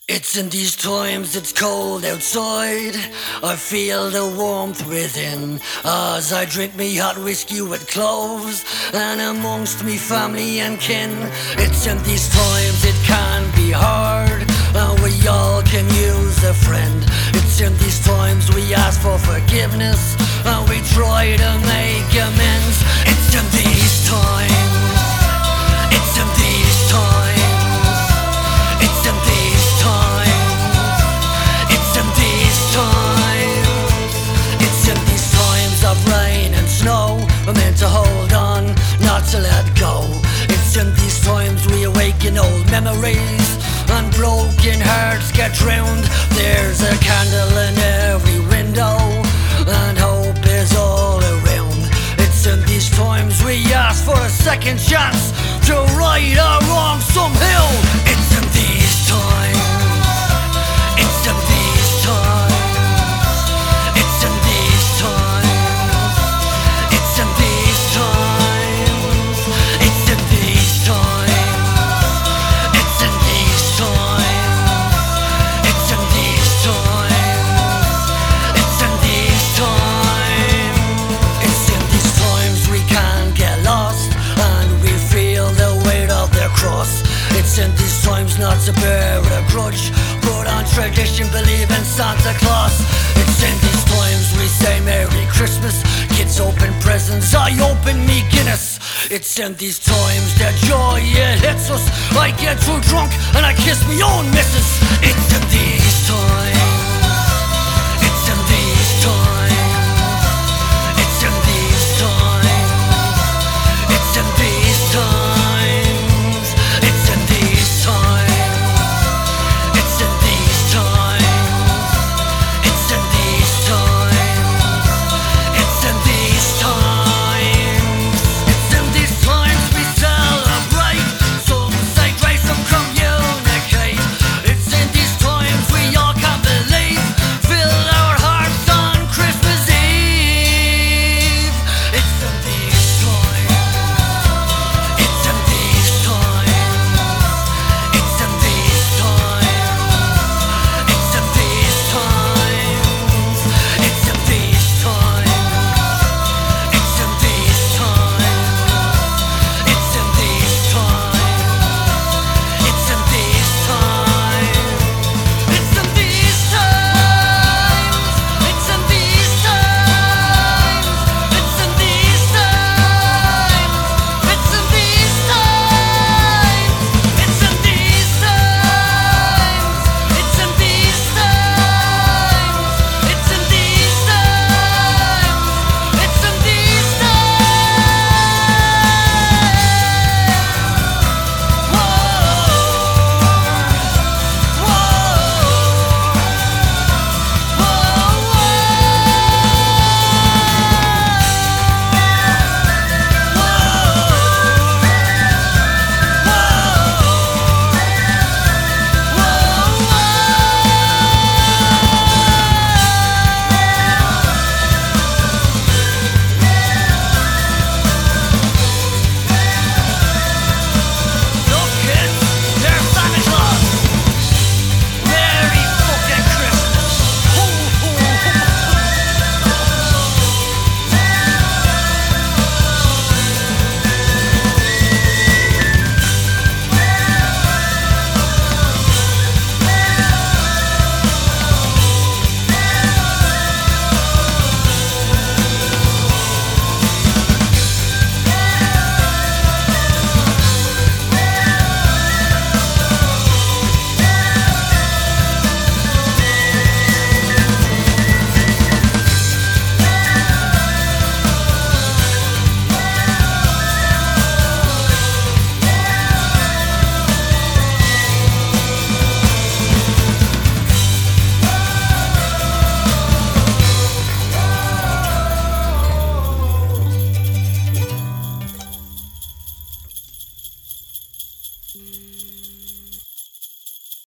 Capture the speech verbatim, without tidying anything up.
It's in these times it's cold outside, I feel the warmth within, as I drink me hot whiskey with cloves, and amongst me family and kin. It's in these times it can be hard, and we all can use a friend. It's in these times we ask for forgiveness, and we try to make amends. It's in these times, it's in these times, it's in these times, it's in these times, it's in these times of rain and snow, we're meant to hold on, not to let go. It's in these times we awaken old memories, and broken hearts get drowned. There's a candle in every window, and hope is all around. It's in these times we ask for a second chance to right our wrongs somehow. It's in these times, it's in these times, it's in these times, it's in these times, it's in these times, it's in these times, it's in these times, it's in these times, it's in these times we can get lost, and we feel the weight of their cross. It's in these times not to bear a grudge, put on tradition, believe in Santa Claus. It's in these times we say Merry Christmas, kids open presents, I open me Guinness. It's in these times that joy it hits us, I get too drunk and I kiss me own missus. It's in these times,